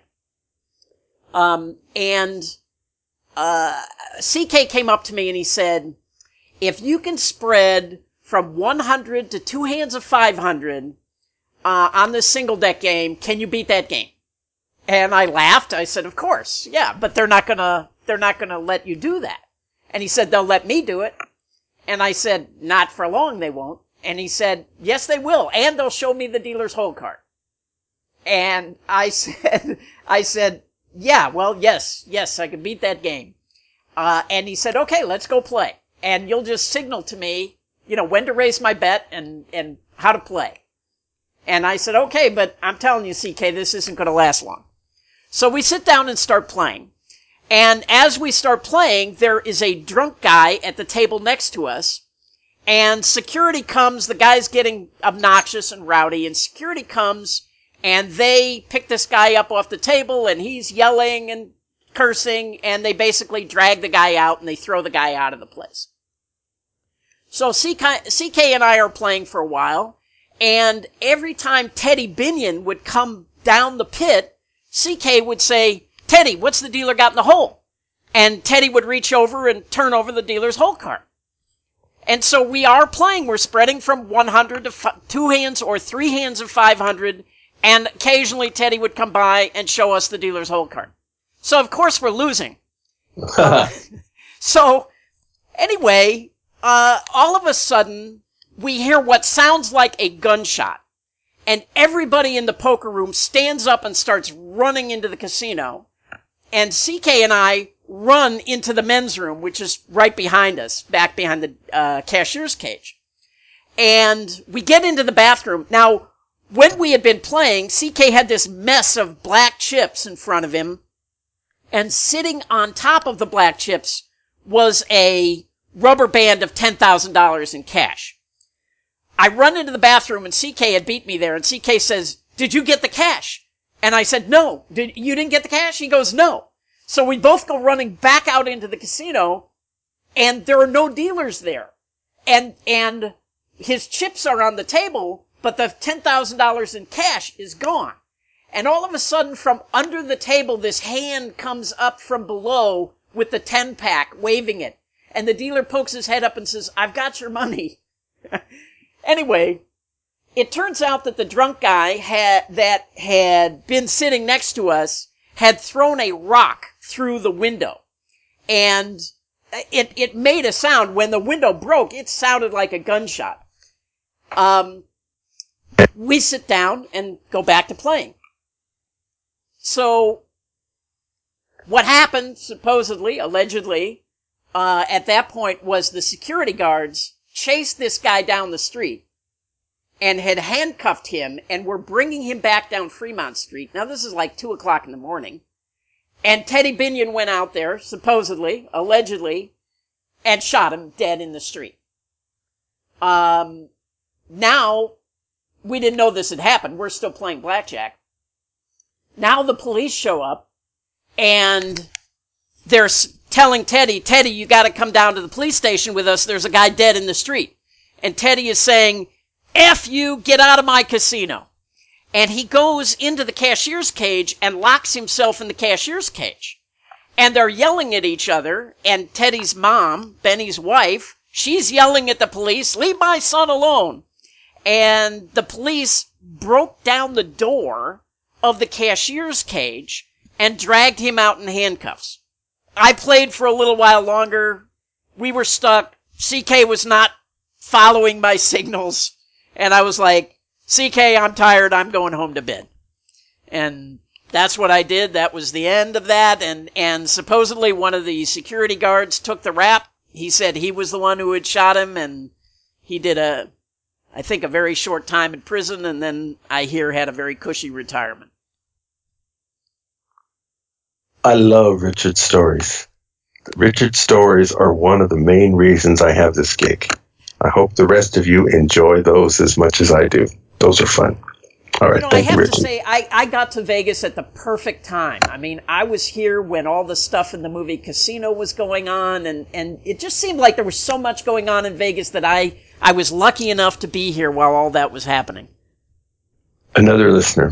Um, and, uh, C K came up to me and he said, if you can spread from one hundred to two hands of five hundred, uh, on this single deck game, can you beat that game? And I laughed. I said, of course, yeah, but they're not gonna, they're not gonna let you do that. And he said, they'll let me do it. And I said, not for long, they won't. And he said, yes, they will. And they'll show me the dealer's hole card. And I said, I said, yeah, well, yes, yes, I can beat that game. Uh, and he said, okay, let's go play. And you'll just signal to me, you know, when to raise my bet and, and how to play. And I said, okay, but I'm telling you, C K, this isn't going to last long. So we sit down and start playing. And as we start playing, there is a drunk guy at the table next to us. And security comes, the guy's getting obnoxious and rowdy, and security comes, and they pick this guy up off the table, and he's yelling and cursing, and they basically drag the guy out, and they throw the guy out of the place. So C K, C K and I are playing for a while, and every time Teddy Binion would come down the pit, C K would say, Teddy, what's the dealer got in the hole? And Teddy would reach over and turn over the dealer's hole card. And so we are playing. We're spreading from one hundred to f- two hands or three hands of five hundred. And occasionally Teddy would come by and show us the dealer's hole card. So of course we're losing. uh, so anyway, uh, all of a sudden we hear what sounds like a gunshot. And everybody in the poker room stands up and starts running into the casino. And C K and I run into the men's room, which is right behind us, back behind the uh, cashier's cage. And we get into the bathroom. Now, when we had been playing, C K had this mess of black chips in front of him. And sitting on top of the black chips was a rubber band of ten thousand dollars in cash. I run into the bathroom and C K had beat me there. And C K says, did you get the cash? And I said, no. Did you didn't get the cash? He goes, no. So we both go running back out into the casino, and there are no dealers there. And and his chips are on the table, but the ten thousand dollars in cash is gone. And all of a sudden, from under the table, this hand comes up from below with the ten-pack, waving it. And the dealer pokes his head up and says, I've got your money. Anyway, it turns out that the drunk guy had, that had been sitting next to us had thrown a rock through the window. And it, it made a sound. When the window broke, it sounded like a gunshot. Um, we sit down and go back to playing. So, what happened, supposedly, allegedly, uh, at that point was the security guards chased this guy down the street and had handcuffed him and were bringing him back down Fremont Street. Now, this is like two o'clock in the morning. And Teddy Binion went out there, supposedly, allegedly, and shot him dead in the street. Um, now, we didn't know this had happened. We're still playing blackjack. Now the police show up, and they're telling Teddy, Teddy, you gotta come down to the police station with us. There's a guy dead in the street. And Teddy is saying, F you, get out of my casino. And he goes into the cashier's cage and locks himself in the cashier's cage. And they're yelling at each other, and Teddy's mom, Benny's wife, she's yelling at the police, leave my son alone. And the police broke down the door of the cashier's cage and dragged him out in handcuffs. I played for a little while longer. We were stuck. C K was not following my signals. And I was like, C K, I'm tired. I'm going home to bed. And that's what I did. That was the end of that. And, and supposedly one of the security guards took the rap. He said he was the one who had shot him, and he did a, I think, a very short time in prison, and then I hear had a very cushy retirement. I love Richard's stories. Richard's stories are one of the main reasons I have this gig. I hope the rest of you enjoy those as much as I do. Those are fun. All right, you know, thank I have you, to Richard. say, I, I got to Vegas at the perfect time. I mean, I was here when all the stuff in the movie Casino was going on, and, and it just seemed like there was so much going on in Vegas that I, I was lucky enough to be here while all that was happening. Another listener.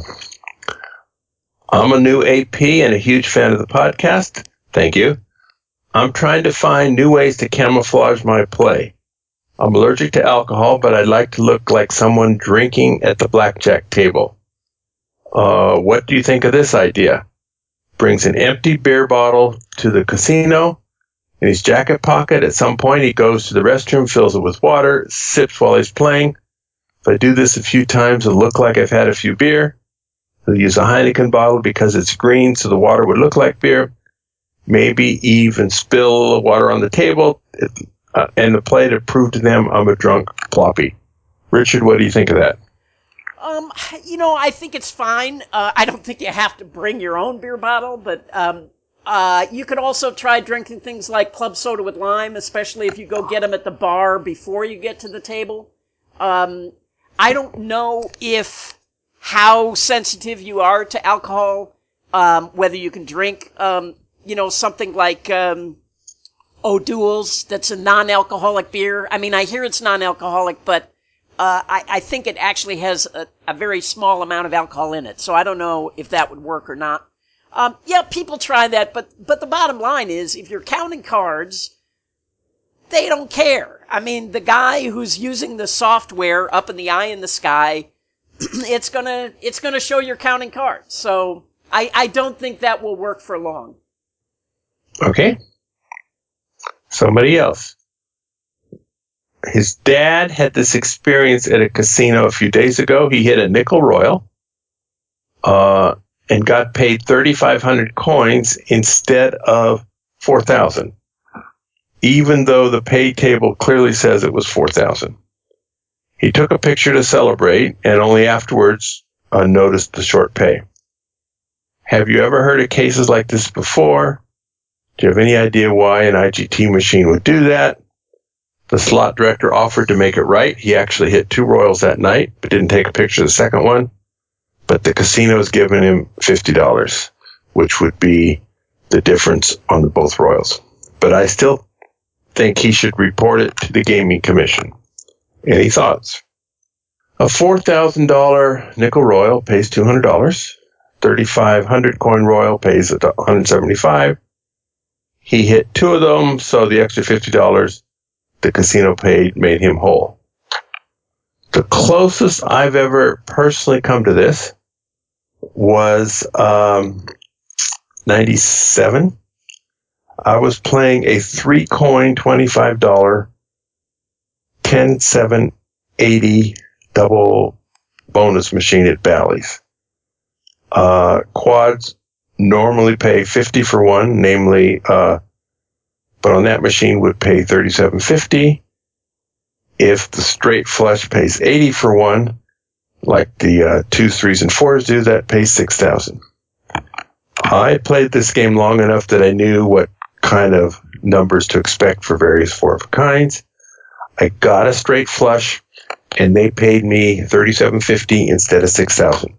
I'm a new A P and a huge fan of the podcast. Thank you. I'm trying to find new ways to camouflage my play. I'm allergic to alcohol, but I'd like to look like someone drinking at the blackjack table. Uh, what do you think of this idea? Brings an empty beer bottle to the casino. In his jacket pocket, at some point, he goes to the restroom, fills it with water, sips while he's playing. If I do this a few times, it'll look like I've had a few beer. He'll use a Heineken bottle because it's green, so the water would look like beer. Maybe even spill water on the table it, uh, and the play to prove to them I'm a drunk ploppy. Richard, what do you think of that? Um, you know, I think it's fine. Uh, I don't think you have to bring your own beer bottle, but um, uh, you could also try drinking things like club soda with lime, especially if you go get them at the bar before you get to the table. Um, I don't know if how sensitive you are to alcohol, um, whether you can drink, um, you know, something like um, O'Doul's that's a non-alcoholic beer. I mean, I hear it's non-alcoholic, but uh, I, I think it actually has a, a very small amount of alcohol in it. So I don't know if that would work or not. Um, yeah, people try that, but but the bottom line is, if you're counting cards, they don't care. I mean, the guy who's using the software up in the eye in the sky, it's gonna it's gonna show you're counting cards. So I, I don't think that will work for long. Okay. Somebody else. His dad had this experience at a casino a few days ago. He hit a nickel royal uh, and got paid thirty-five hundred coins instead of four thousand, even though the pay table clearly says it was four thousand. He took a picture to celebrate and only afterwards uh, noticed the short pay. Have you ever heard of cases like this before? Do you have any idea why an I G T machine would do that? The slot director offered to make it right. He actually hit two royals that night, but didn't take a picture of the second one. But the casino's given him fifty dollars, which would be the difference on the both royals. But I still think he should report it to the Gaming Commission. Any thoughts? A four thousand dollars nickel royal pays two hundred dollars. thirty-five hundred coin royal pays one hundred seventy-five dollars. He hit two of them, so the extra fifty dollars the casino paid made him whole. The closest I've ever personally come to this was um, ninety-seven. I was playing a three-coin, twenty-five dollars, ten seven eighty double bonus machine at Bally's. Uh, quads normally pay fifty for one, namely, uh, but on that machine would pay thirty-seven fifty. If the straight flush pays eighty for one, like the uh, twos, threes, and fours do, that pays six thousand. I played this game long enough that I knew what kind of numbers to expect for various four of a kinds. I got a straight flush, and they paid me thirty-seven fifty instead of six thousand.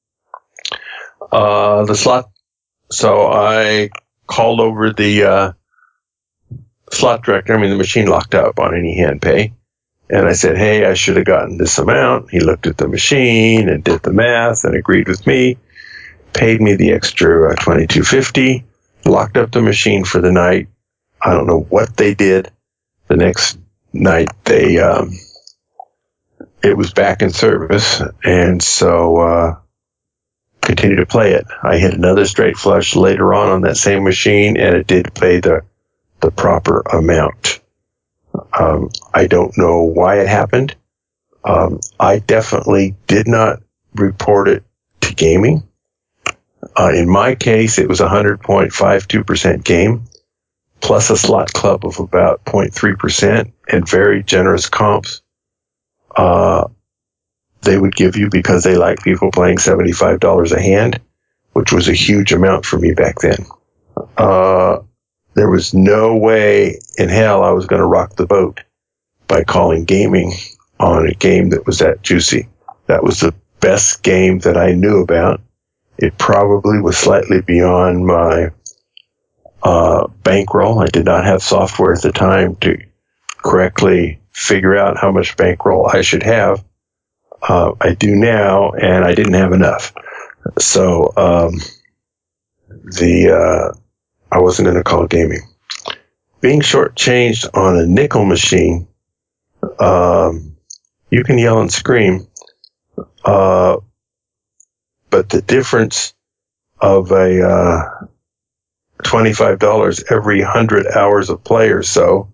Uh, the slot, so I called over the uh, slot director. I mean, the machine locked up on any hand pay. And I said, hey, I should have gotten this amount. He looked at the machine and did the math and agreed with me, paid me the extra uh, twenty-two fifty, locked up the machine for the night. I don't know what they did. The next night, they um, it was back in service, and so uh, continued to play it. I hit another straight flush later on on that same machine, and it did pay the the proper amount. Um, I don't know why it happened. Um, I definitely did not report it to gaming. Uh, in my case, it was one hundred point five two percent game, plus a slot club of about zero point three percent and very generous comps. Uh, they would give you because they like people playing seventy-five dollars a hand, which was a huge amount for me back then. Uh, there was no way in hell I was going to rock the boat by calling gaming on a game that was that juicy. That was the best game that I knew about. It probably was slightly beyond my uh, bankroll. I did not have software at the time to correctly figure out how much bankroll I should have. Uh, I do now, and I didn't have enough. So um, the uh, I wasn't going to call it gaming. Being shortchanged on a nickel machine, um, you can yell and scream, uh, but the difference of a uh, twenty-five dollars every one hundred hours of play or so,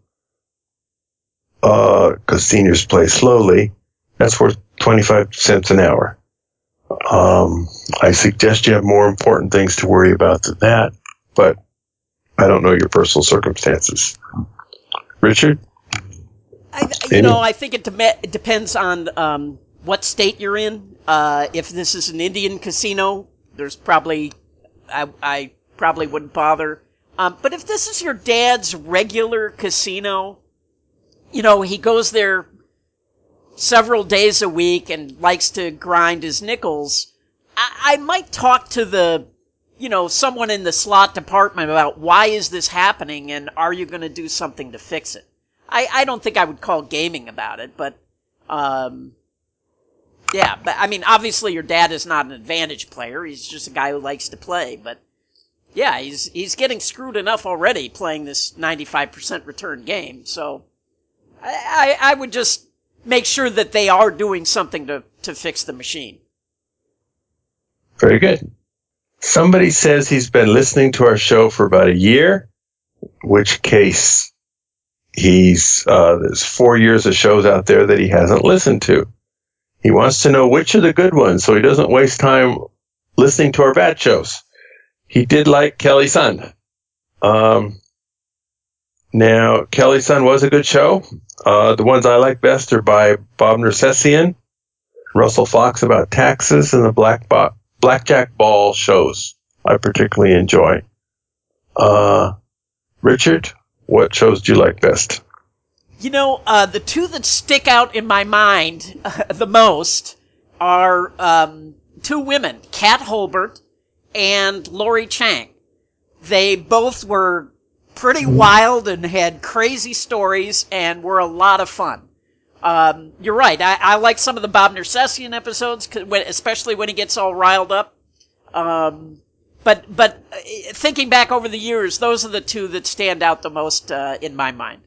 because uh, seniors play slowly, that's worth twenty-five cents an hour. Um, I suggest you have more important things to worry about than that, but I don't know your personal circumstances. Richard? I, you Any? know, I think it, de- it depends on um, what state you're in. Uh, if this is an Indian casino, there's probably, I, I probably wouldn't bother. Um, but if this is your dad's regular casino, you know, he goes there several days a week and likes to grind his nickels, I, I might talk to the, you know, someone in the slot department about why is this happening and are you going to do something to fix it? I, I don't think I would call gaming about it, but, um, yeah, but I mean, obviously your dad is not an advantage player. He's just a guy who likes to play, but yeah, he's, he's getting screwed enough already playing this ninety-five percent return game. So I, I, I would just make sure that they are doing something to, to fix the machine. Very good. Somebody says he's been listening to our show for about a year, which case he's, uh, there's four years of shows out there that he hasn't listened to. He wants to know which are the good ones so he doesn't waste time listening to our bad shows. He did like Kelly's Son. Um, now, Kelly's Son was a good show. Uh, the ones I like best are by Bob Nersessian, Russell Fox about taxes, and the Black Bo- Blackjack Ball shows I particularly enjoy. Uh, Richard, what shows do you like best? You know, uh, the two that stick out in my mind uh, the most are um, two women, Kat Holbert and Lori Chang. They both were pretty wild and had crazy stories and were a lot of fun. Um, you're right. I, I like some of the Bob Nersessian episodes, especially when he gets all riled up. Um, but but thinking back over the years, those are the two that stand out the most uh, in my mind.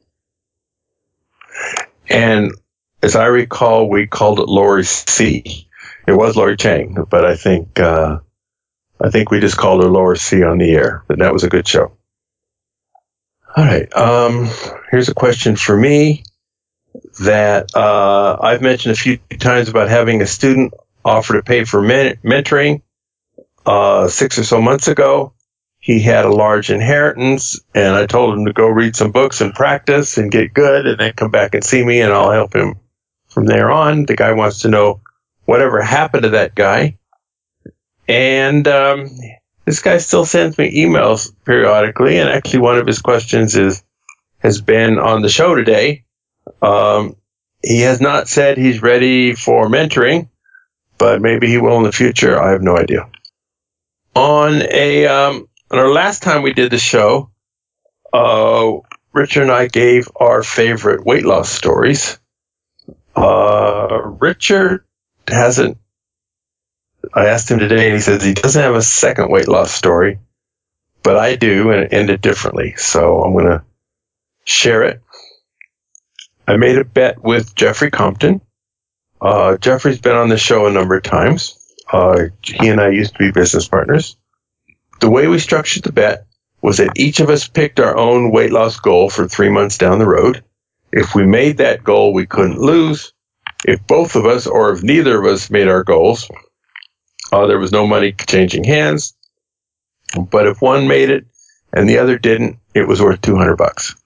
And as I recall, we called it Lori C. It was Lori Chang, but I think uh, I think we just called her Lori C on the air. But that was a good show. All right. Um, here's a question for me that uh, I've mentioned a few times about having a student offer to pay for men- mentoring. Uh, six or so months ago, he had a large inheritance, and I told him to go read some books and practice and get good, and then come back and see me, and I'll help him from there on. The guy wants to know whatever happened to that guy. And um, this guy still sends me emails periodically, and actually one of his questions is has been on the show today. Um, he has not said he's ready for mentoring, but maybe he will in the future. I have no idea. On a um, on our last time we did the show, uh, Richard and I gave our favorite weight loss stories. Uh, Richard hasn't. I asked him today, and he says he doesn't have a second weight loss story, but I do, and it ended differently. So I'm going to share it. I made a bet with Jeffrey Compton. Uh, Jeffrey's been on the show a number of times. Uh, he and I used to be business partners. The way we structured the bet was that each of us picked our own weight loss goal for three months down the road. If we made that goal, we couldn't lose. if both of us or if neither of us made our goals, uh, there was no money changing hands. But if one made it and the other didn't, it was worth two hundred bucks.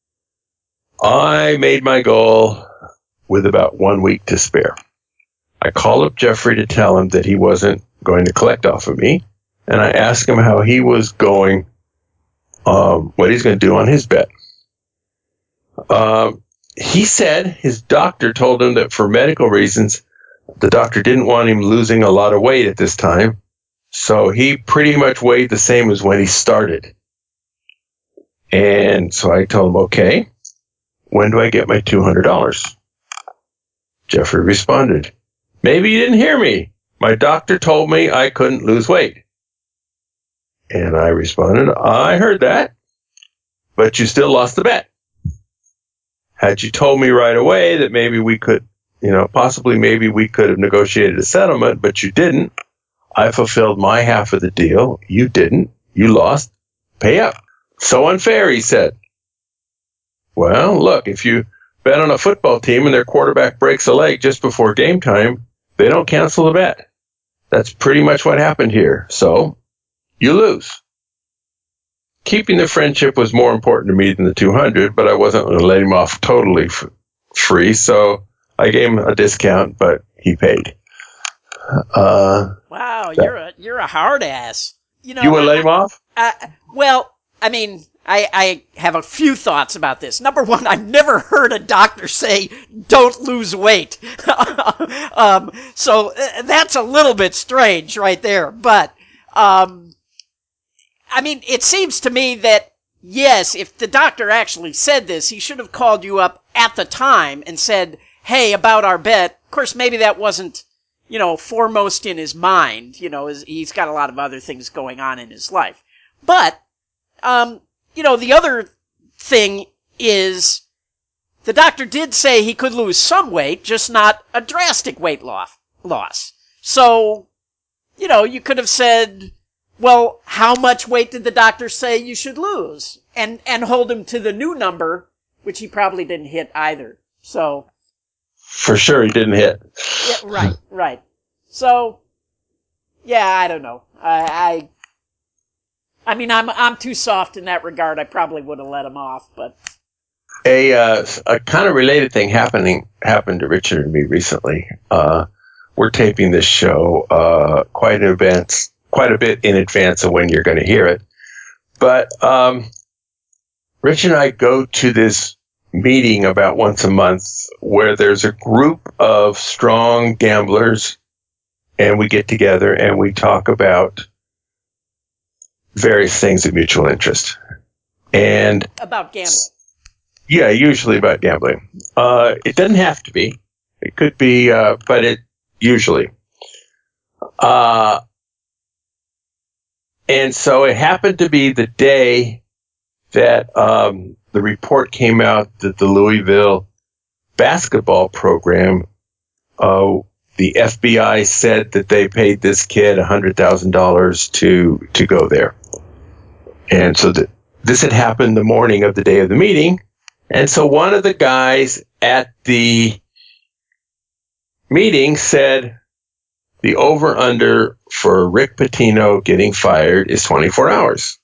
I made my goal with about one week to spare. I called up Jeffrey to tell him that he wasn't going to collect off of me, and I asked him how he was going, um, what he's going to do on his bet. Um, he said his doctor told him that for medical reasons, the doctor didn't want him losing a lot of weight at this time, so he pretty much weighed the same as when he started. And so I told him, okay, when do I get my two hundred dollars? Jeffrey responded, maybe you didn't hear me. My doctor told me I couldn't lose weight. And I responded, I heard that, but you still lost the bet. Had you told me right away that maybe we could, you know, possibly maybe we could have negotiated a settlement, but you didn't. I fulfilled my half of the deal. You didn't. You lost. Pay up. So unfair, he said. Well, look, if you bet on a football team and their quarterback breaks a leg just before game time, they don't cancel the bet. That's pretty much what happened here. So you lose. Keeping the friendship was more important to me than the two hundred, but I wasn't going to let him off totally f- free. So I gave him a discount, but he paid. Uh, wow, you're a you're a hard ass. You know, you would I, let him off? I, well, I mean, I, I have a few thoughts about this. Number one, I've never heard a doctor say, don't lose weight. um, so uh, that's a little bit strange right there. But, um, I mean, it seems to me that, yes, if the doctor actually said this, he should have called you up at the time and said, hey, about our bet. Of course, maybe that wasn't, you know, foremost in his mind. You know, he's got a lot of other things going on in his life. But, um, you know, the other thing is the doctor did say he could lose some weight, just not a drastic weight loss. So, you know, you could have said, well, how much weight did the doctor say you should lose? And, and hold him to the new number, which he probably didn't hit either. So. For sure he didn't hit. Yeah, right, right. So, yeah, I don't know. I, I I mean, I'm I'm too soft in that regard. I probably would have let him off, but a uh, a kind of related thing happening happened to Richard and me recently. Uh, we're taping this show uh, quite in advance, quite a bit in advance of when you're going to hear it. But um, Rich and I go to this meeting about once a month where there's a group of strong gamblers, and we get together and we talk about various things of mutual interest. And about gambling. Yeah, usually about gambling. Uh, it doesn't have to be. It could be, uh, but it usually. Uh, and so it happened to be the day that um, the report came out that the Louisville basketball program, uh, the F B I said that they paid this kid one hundred thousand dollars to to go there. And so the, this had happened the morning of the day of the meeting. And so one of the guys at the meeting said the over-under for Rick Pitino getting fired is twenty-four hours.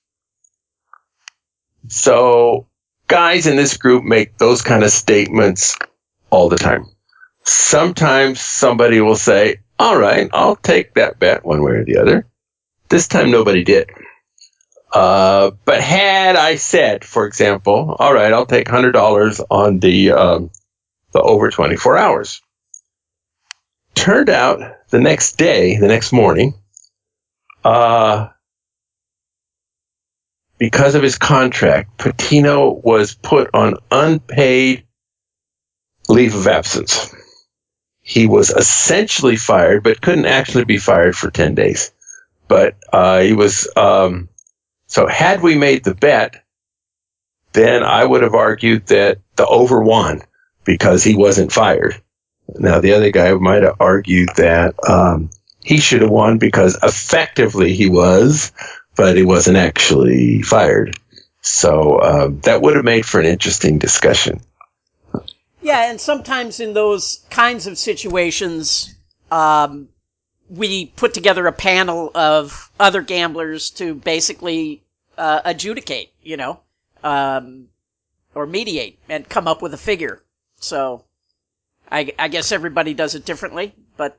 So guys in this group make those kind of statements all the time. Sometimes somebody will say, all right, I'll take that bet one way or the other. This time nobody did. Uh, but had I said, for example, all right, I'll take one hundred dollars on the um, the over twenty-four hours. Turned out the next day, the next morning, uh, because of his contract, Pitino was put on unpaid leave of absence. He was essentially fired, but couldn't actually be fired for ten days. But uh, he was... Um, So had we made the bet, then I would have argued that the over won because he wasn't fired. Now, the other guy might have argued that um, he should have won because effectively he was, but he wasn't actually fired. So um, that would have made for an interesting discussion. Yeah, and sometimes in those kinds of situations, um, we put together a panel of other gamblers to basically uh, adjudicate, you know, um, or mediate and come up with a figure. So I, I guess everybody does it differently, but.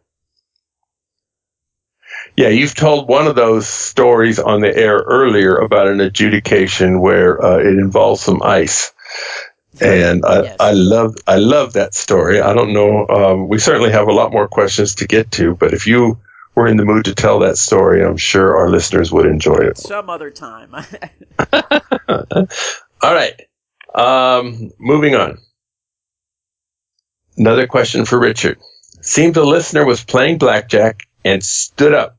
Yeah, you've told one of those stories on the air earlier about an adjudication where uh, it involves some ice. And I, yes. I love I love that story. I don't know. Um, we certainly have a lot more questions to get to, but if you were in the mood to tell that story, I'm sure our listeners would enjoy it. Some other time. All right. Um, moving on. Another question for Richard. Seems a listener was playing blackjack and stood up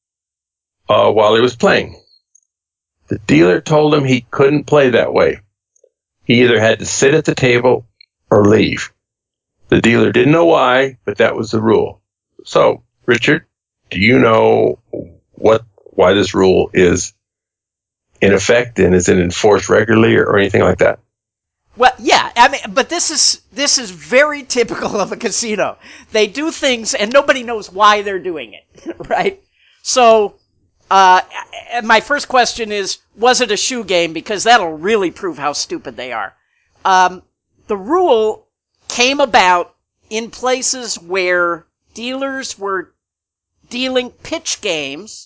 uh, while he was playing. The dealer told him he couldn't play that way. He either had to sit at the table or leave. The dealer didn't know why, but that was the rule. So, Richard, do you know what why this rule is in effect, and is it enforced regularly or, or anything like that? Well, yeah, I mean, but this is this is very typical of a casino. They do things and nobody knows why they're doing it, right? So, uh, my first question is, was it a shoe game? Because that'll really prove how stupid they are. Um, the rule came about in places where dealers were dealing pitch games,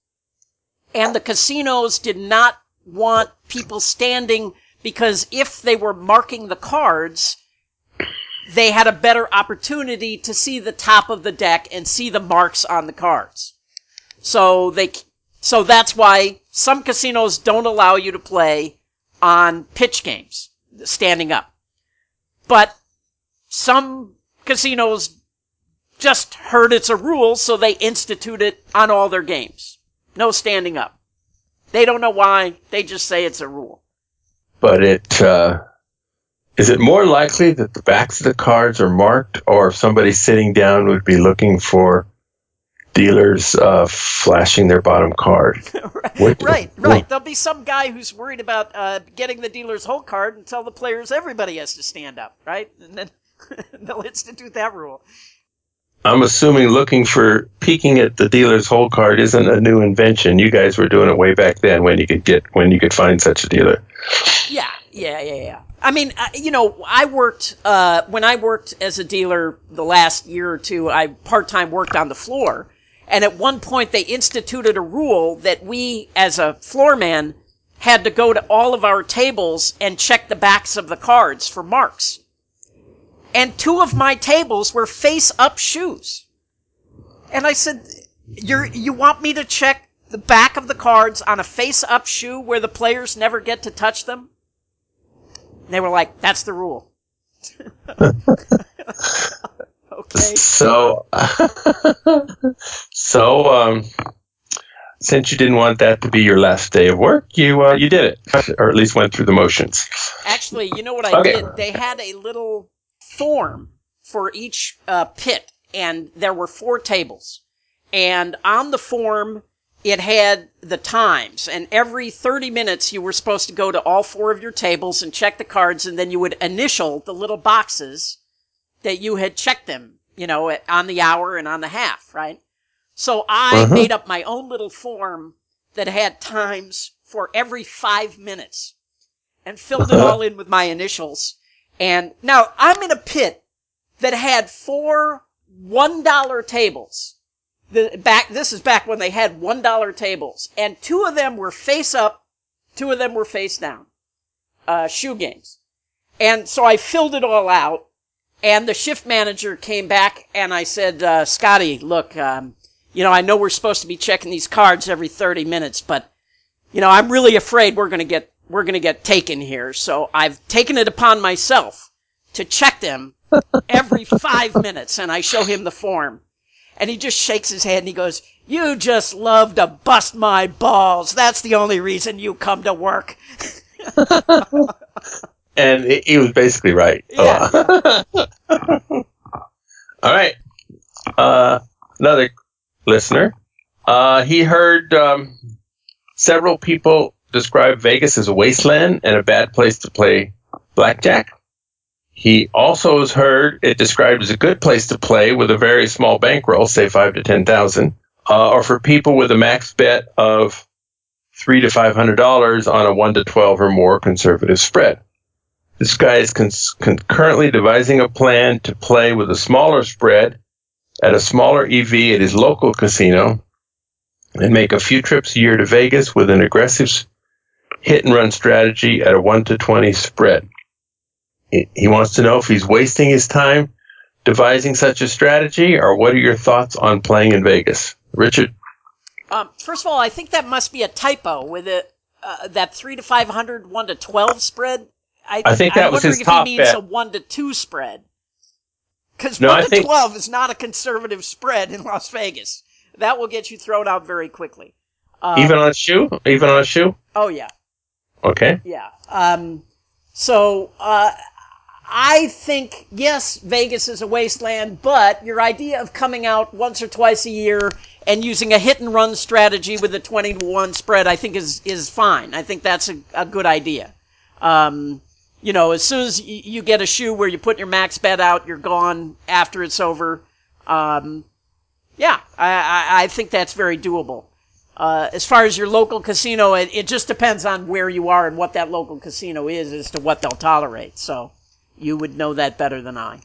and the casinos did not want people standing, because if they were marking the cards, they had a better opportunity to see the top of the deck and see the marks on the cards. So they, so that's why some casinos don't allow you to play on pitch games, standing up. But some casinos just heard it's a rule, so they institute it on all their games. No standing up. They don't know why, they just say it's a rule. But it, uh, is it more likely that the backs of the cards are marked, or if somebody sitting down would be looking for dealers uh, flashing their bottom card? right, what, right, what? right. There'll be some guy who's worried about uh, getting the dealer's whole card and tell the players everybody has to stand up, right? And then they'll institute that rule. I'm assuming looking for peeking at the dealer's whole card isn't a new invention. You guys were doing it way back then when you could get when you could find such a dealer. Yeah, yeah, yeah, yeah. I mean, uh, you know, I worked uh, when I worked as a dealer the last year or two. I part time worked on the floor, and at one point they instituted a rule that we, as a floorman, had to go to all of our tables and check the backs of the cards for marks. And two of my tables were face-up shoes. And I said, You're, you want me to check the back of the cards on a face-up shoe where the players never get to touch them? And they were like, that's the rule. Okay. So, so um, since you didn't want that to be your last day of work, you uh, you did it, or at least went through the motions. Actually, you know what I Okay. did? They had a little form for each uh, pit, and there were four tables. And on the form, it had the times, and every thirty minutes you were supposed to go to all four of your tables and check the cards, and then you would initial the little boxes that you had checked them, you know, on the hour and on the half, right? So I Uh-huh. made up my own little form that had times for every five minutes and filled it all in with my initials. And now I'm in a pit that had four one dollar tables. The back, this is back when they had one dollar tables, and two of them were face up, two of them were face down, uh, shoe games. And so I filled it all out, and the shift manager came back, and I said, uh, Scotty, look, um, you know, I know we're supposed to be checking these cards every thirty minutes, but, you know, I'm really afraid we're gonna get, we're gonna get taken here, so I've taken it upon myself to check them every five minutes, and I show him the form. And he just shakes his head and he goes, you just love to bust my balls. That's the only reason you come to work. And he was basically right. Yeah. Uh, All right. Uh, another listener. Uh, he heard um, several people describe Vegas as a wasteland and a bad place to play blackjack. He also has heard it described as a good place to play with a very small bankroll, say five to ten thousand, uh, or for people with a max bet of three to five hundred dollars on a one to twelve or more conservative spread. This guy is con- con- currently devising a plan to play with a smaller spread at a smaller E V at his local casino and make a few trips a year to Vegas with an aggressive hit and run strategy at a one to twenty spread. He wants to know if he's wasting his time devising such a strategy, or what are your thoughts on playing in Vegas? Richard? Um, first of all, I think that must be a typo with it, uh, that three to five hundred, one to twelve spread. I, I think that I'm was wondering his if he top means bet. a one to two spread. Because No, one I to think- twelve is not a conservative spread in Las Vegas. That will get you thrown out very quickly. Um, Even on a shoe? Even on a shoe? Oh, yeah. Okay. Yeah. Um, so, uh, I think, yes, Vegas is a wasteland, but your idea of coming out once or twice a year and using a hit and run strategy with a twenty to one spread, I think is, is fine. I think that's a, a good idea. Um, you know, as soon as y- you get a shoe where you put your max bet out, you're gone after it's over. Um, yeah, I, I, I think that's very doable. Uh, as far as your local casino, it, it just depends on where you are and what that local casino is as to what they'll tolerate. So you would know that better than I.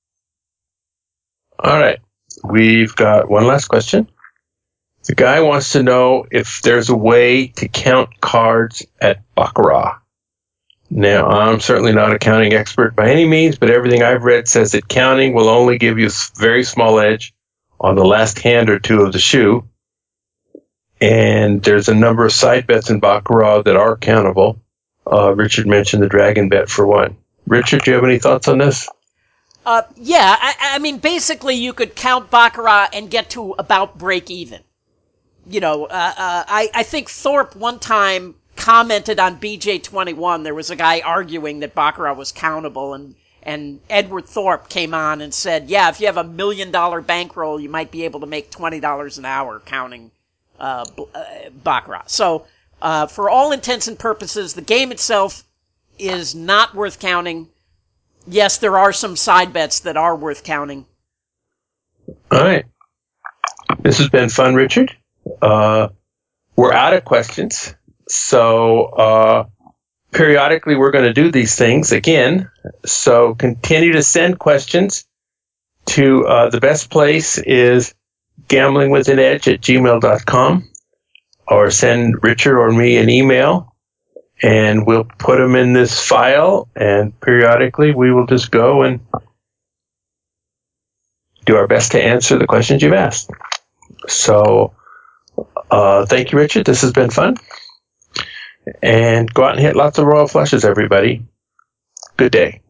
All right. We've got one last question. The guy wants to know if there's a way to count cards at Baccarat. Now, I'm certainly not a counting expert by any means, but everything I've read says that counting will only give you a very small edge on the last hand or two of the shoe. And there's a number of side bets in Baccarat that are countable. Uh, Richard mentioned the dragon bet for one. Richard, do you have any thoughts on this? Uh, yeah, I, I mean, basically, you could count Baccarat and get to about break even. You know, uh, uh, I, I think Thorpe one time commented on B J twenty-one. There was a guy arguing that Baccarat was countable, and, and Edward Thorpe came on and said, yeah, if you have a million dollar bankroll, you might be able to make twenty dollars an hour counting uh, uh, Baccarat. So, uh, for all intents and purposes, the game itself is not worth counting. Yes, there are some side bets that are worth counting. All right. This has been fun, Richard. Uh, we're out of questions. So uh, periodically we're going to do these things again. So continue to send questions to uh, the best place is gamblingwithanedge at gmail dot com, or send Richard or me an email, and we'll put them in this file, and periodically we will just go and do our best to answer the questions you've asked. So uh, thank you, Richard. This has been fun. And go out and hit lots of royal flushes, everybody. Good day.